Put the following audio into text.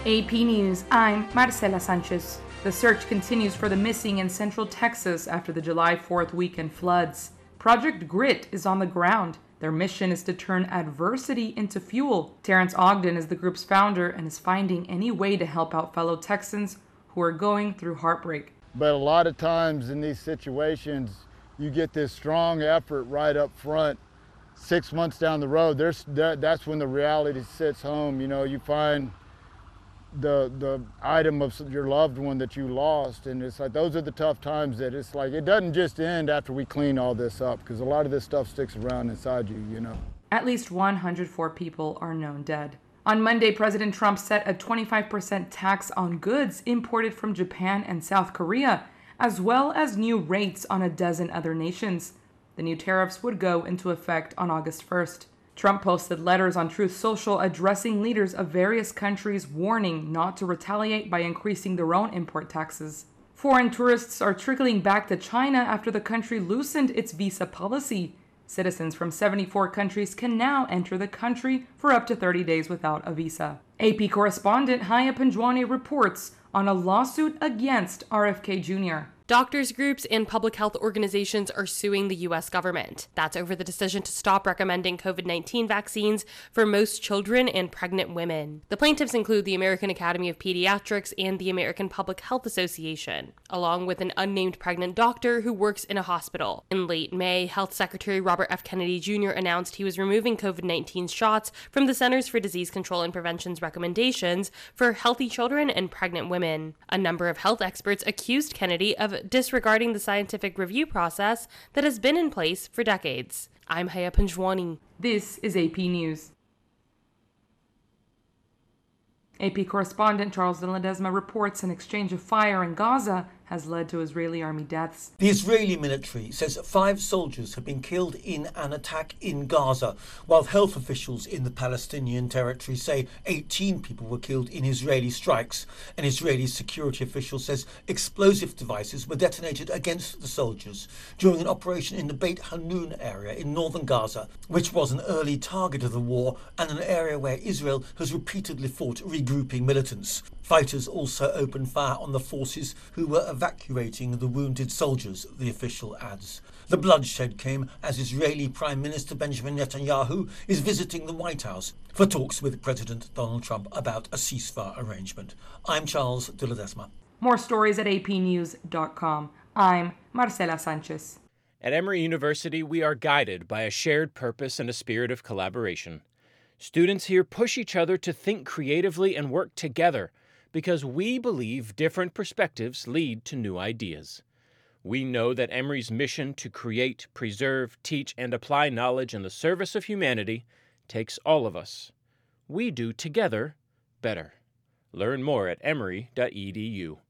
AP News, I'm Marcela Sanchez. The search continues for the missing in Central Texas after the July 4th weekend floods. Project Grit is on the ground. Their mission is to turn adversity into fuel. Terrence Ogden is the group's founder and is finding any way to help out fellow Texans who are going through heartbreak. But a lot of times in these situations, you get this strong effort right up front. 6 months down the road, that's when the reality sits home. You know, you find the item of your loved one that you lost, and it's like those are the tough times that it's like it doesn't just end after we clean all this up, because a lot of this stuff sticks around inside you, you know. At least 104 people are known dead. On Monday, President Trump set a 25% tax on goods imported from Japan and South Korea, as well as new rates on a dozen other nations. The new tariffs would go into effect on August 1st. Trump posted letters on Truth Social addressing leaders of various countries, warning not to retaliate by increasing their own import taxes. Foreign tourists are trickling back to China after the country loosened its visa policy. Citizens from 74 countries can now enter the country for up to 30 days without a visa. AP correspondent Haya Panjwani reports on a lawsuit against RFK Jr. Doctors groups and public health organizations are suing the U.S. government. That's over the decision to stop recommending COVID-19 vaccines for most children and pregnant women. The plaintiffs include the American Academy of Pediatrics and the American Public Health Association, along with an unnamed pregnant doctor who works in a hospital. In late May, Health Secretary Robert F. Kennedy Jr. announced he was removing COVID-19 shots from the Centers for Disease Control and Prevention's recommendations for healthy children and pregnant women. A number of health experts accused Kennedy of disregarding the scientific review process that has been in place for decades. I'm Haya Panjwani. This is AP News. AP correspondent Charles de Ledesma reports an exchange of fire in Gaza has led to Israeli army deaths. The Israeli military says 5 soldiers have been killed in an attack in Gaza, while health officials in the Palestinian territory say 18 people were killed in Israeli strikes. An Israeli security official says explosive devices were detonated against the soldiers during an operation in the Beit Hanun area in northern Gaza, which was an early target of the war and an area where Israel has repeatedly fought regrouping militants. Fighters also opened fire on the forces who were evacuating the wounded soldiers, the official adds. The bloodshed came as Israeli Prime Minister Benjamin Netanyahu is visiting the White House for talks with President Donald Trump about a ceasefire arrangement. I'm Charles de Ledesma. More stories at apnews.com. I'm Marcela Sanchez. At Emory University, we are guided by a shared purpose and a spirit of collaboration. Students here push each other to think creatively and work together, because we believe different perspectives lead to new ideas. We know that Emory's mission to create, preserve, teach, and apply knowledge in the service of humanity takes all of us. We do together better. Learn more at emory.edu.